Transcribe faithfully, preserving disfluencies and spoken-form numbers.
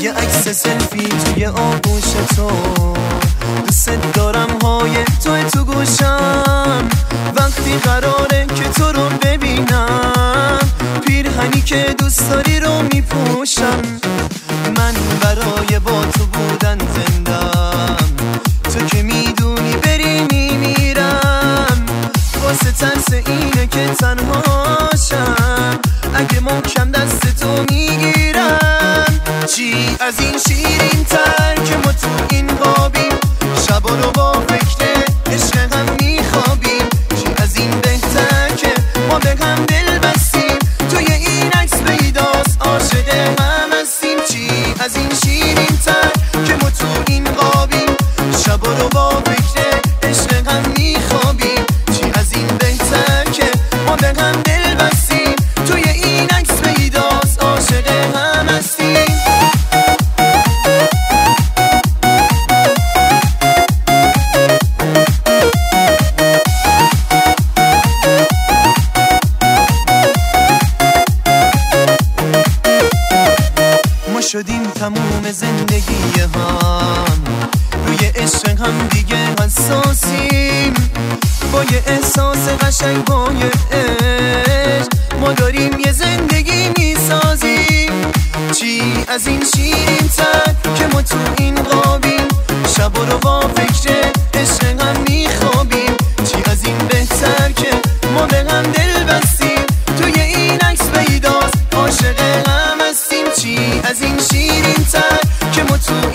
یه عکس سلفی توی آغوش تو، دوست دارم های توی تو گوشم. وقتی قراره که تو رو ببینم، پیرهنی که دوست داری رو میپوشم. من برای با تو بودن زندم، تو که میدونی بری میمیرم. واسه ترس اینه که تنهاشم، اگه محکم دست تو میگیرم. چی از این شیرین تر که ما تو این خوابیم، شبا رو با فکر عشق هم میخوابیم. چی از این بهتر که ما به هم دل بستیم، توی این عکس پیداست عاشق هم هستیم. چی از این شیرین تر که ما تو این خوابیم، شبا رو با فکر عشق هم میخوابیم. چی از این بهتر که ما به هم دل بستیم، توی این عکس پیداست عاشق هم هستیم. ما شدیم تموم زندگی هم، روی عشق هم دیگه حساسیم. با یه احساس قشنگ با یه عشق، ما داریم یه زندگی میسازیم. چی از این شیرین تر که ما تو این خوابیم، شبا رو با فکر عشق هم میخوابیم. چی از این بهتر که ما به هم دل بستیم، توی این عکس پیداست عاشق هم هستیم. چی از این شیرین تر که ما تو